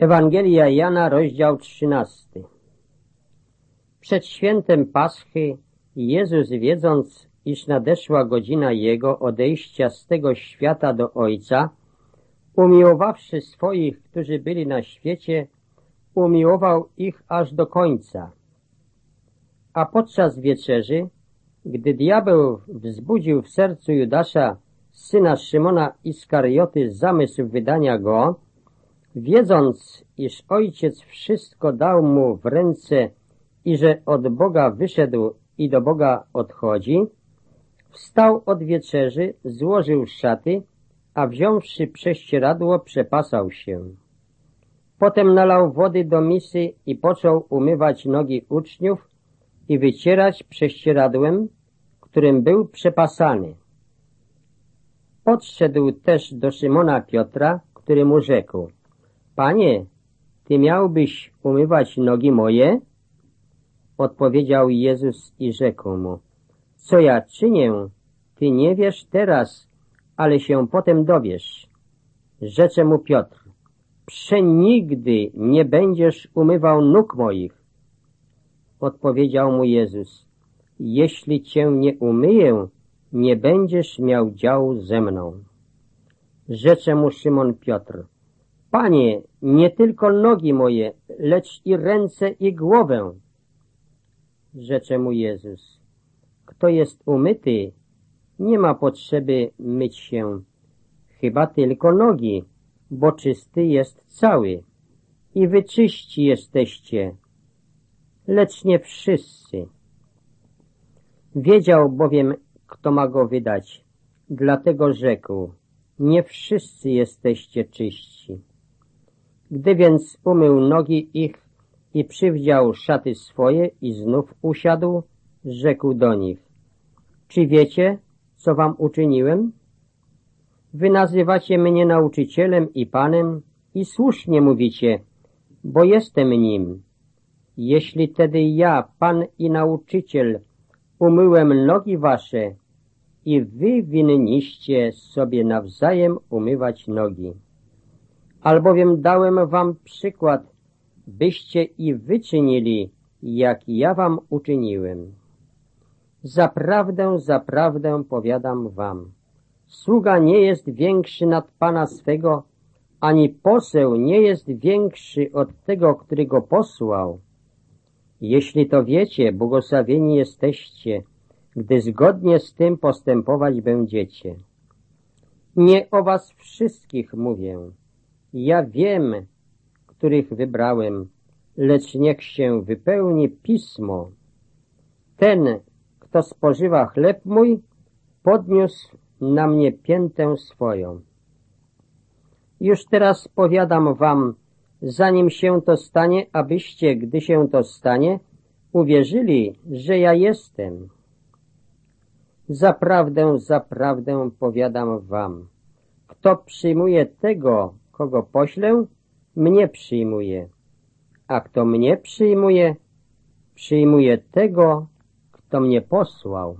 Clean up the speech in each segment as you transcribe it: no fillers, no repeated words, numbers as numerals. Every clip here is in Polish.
Ewangelia Jana, rozdział 13. Przed świętem Paschy Jezus, wiedząc, iż nadeszła godzina Jego odejścia z tego świata do Ojca, umiłowawszy swoich, którzy byli na świecie, umiłował ich aż do końca. A podczas wieczerzy, gdy diabeł wzbudził w sercu Judasza, syna Szymona Iskarioty, zamysł wydania go, wiedząc, iż Ojciec wszystko dał mu w ręce i że od Boga wyszedł i do Boga odchodzi, wstał od wieczerzy, złożył szaty, a wziąwszy prześcieradło, przepasał się. Potem nalał wody do misy i począł umywać nogi uczniów i wycierać prześcieradłem, którym był przepasany. Podszedł też do Szymona Piotra, który mu rzekł: Panie, Ty miałbyś umywać nogi moje? Odpowiedział Jezus i rzekł mu: Co ja czynię, Ty nie wiesz teraz, ale się potem dowiesz. Rzecze mu Piotr: Przenigdy nie będziesz umywał nóg moich. Odpowiedział mu Jezus: Jeśli Cię nie umyję, nie będziesz miał działu ze mną. Rzecze mu Szymon Piotr: Panie, nie tylko nogi moje, lecz i ręce i głowę. Rzecze mu Jezus: Kto jest umyty, nie ma potrzeby myć się, chyba tylko nogi, bo czysty jest cały. I wy czyści jesteście, lecz nie wszyscy. Wiedział bowiem, kto ma go wydać, dlatego rzekł: Nie wszyscy jesteście czyści. Gdy więc umył nogi ich i przywdział szaty swoje i znów usiadł, rzekł do nich: Czy wiecie, co wam uczyniłem? Wy nazywacie mnie nauczycielem i Panem i słusznie mówicie, bo jestem nim. Jeśli tedy ja, Pan i nauczyciel, umyłem nogi wasze, i wy winniście sobie nawzajem umywać nogi. Albowiem dałem wam przykład, byście i wy czynili, jak ja wam uczyniłem. Zaprawdę, zaprawdę powiadam wam, sługa nie jest większy nad Pana swego, ani poseł nie jest większy od tego, który go posłał. Jeśli to wiecie, błogosławieni jesteście, gdy zgodnie z tym postępować będziecie. Nie o was wszystkich mówię. Ja wiem, których wybrałem, lecz niech się wypełni Pismo. Ten, kto spożywa chleb mój, podniósł na mnie piętę swoją. Już teraz powiadam wam, zanim się to stanie, abyście, gdy się to stanie, uwierzyli, że ja jestem. Zaprawdę, zaprawdę powiadam wam, kto przyjmuje tego, kogo poślę, mnie przyjmuje, a kto mnie przyjmuje, przyjmuje tego, kto mnie posłał.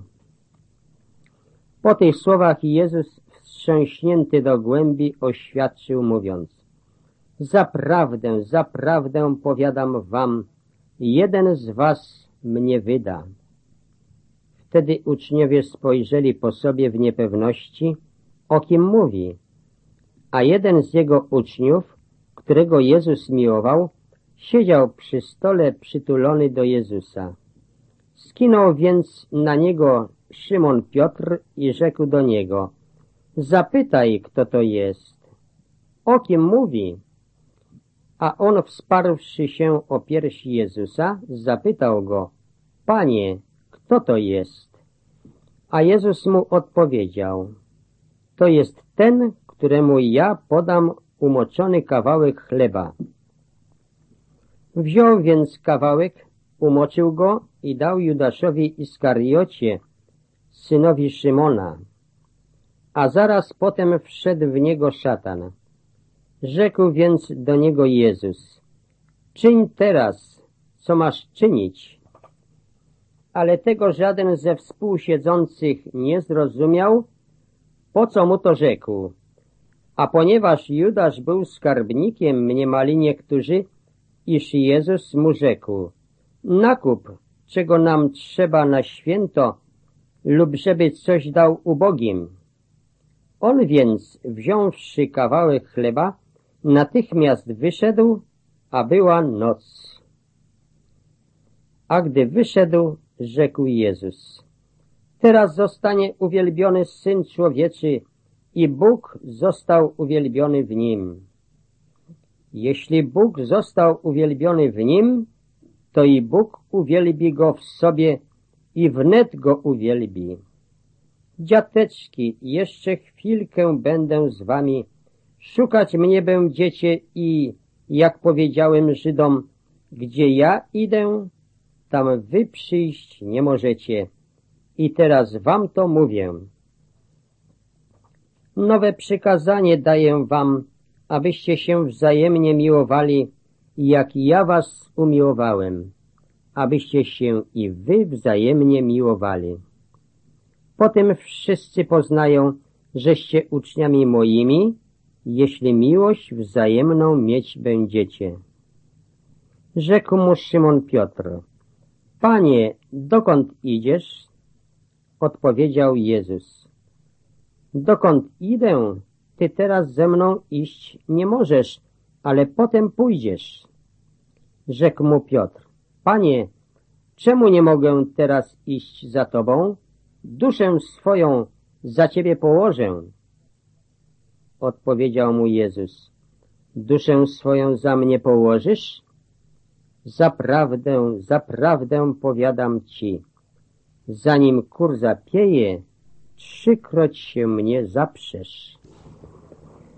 Po tych słowach Jezus, wstrząśnięty do głębi, oświadczył, mówiąc: Zaprawdę, zaprawdę powiadam wam, jeden z was mnie wyda. Wtedy uczniowie spojrzeli po sobie w niepewności, o kim mówi. A jeden z jego uczniów, którego Jezus miłował, siedział przy stole przytulony do Jezusa. Skinął więc na niego Szymon Piotr i rzekł do niego: Zapytaj, kto to jest. O kim mówi? A on, wsparłszy się o piersi Jezusa, zapytał go: Panie, kto to jest? A Jezus mu odpowiedział: To jest ten, któremu ja podam umoczony kawałek chleba. Wziął więc kawałek, umoczył go i dał Judaszowi Iskariocie, synowi Szymona. A zaraz potem wszedł w niego szatan. Rzekł więc do niego Jezus: Czyń teraz, co masz czynić. Ale tego żaden ze współsiedzących nie zrozumiał, po co mu to rzekł. A ponieważ Judasz był skarbnikiem, mniemali niektórzy, iż Jezus mu rzekł: nakup, czego nam trzeba na święto, lub żeby coś dał ubogim. On więc, wziąwszy kawałek chleba, natychmiast wyszedł, a była noc. A gdy wyszedł, rzekł Jezus: teraz zostanie uwielbiony Syn Człowieczy i Bóg został uwielbiony w Nim. Jeśli Bóg został uwielbiony w Nim, to i Bóg uwielbi Go w sobie i wnet Go uwielbi. Dziateczki, jeszcze chwilkę będę z wami, szukać mnie będziecie i, jak powiedziałem Żydom, gdzie ja idę, tam wy przyjść nie możecie. I teraz wam to mówię. Nowe przykazanie daję wam, abyście się wzajemnie miłowali, jak ja was umiłowałem, abyście się i wy wzajemnie miłowali. Potem wszyscy poznają, żeście uczniami moimi, jeśli miłość wzajemną mieć będziecie. Rzekł mu Szymon Piotr: Panie, dokąd idziesz? Odpowiedział Jezus: dokąd idę, ty teraz ze mną iść nie możesz, ale potem pójdziesz. Rzekł mu Piotr: Panie, czemu nie mogę teraz iść za tobą? Duszę swoją za ciebie położę. Odpowiedział mu Jezus: duszę swoją za mnie położysz? Zaprawdę, zaprawdę powiadam ci, zanim kur zapieje, 3-kroć się mnie zaprzesz.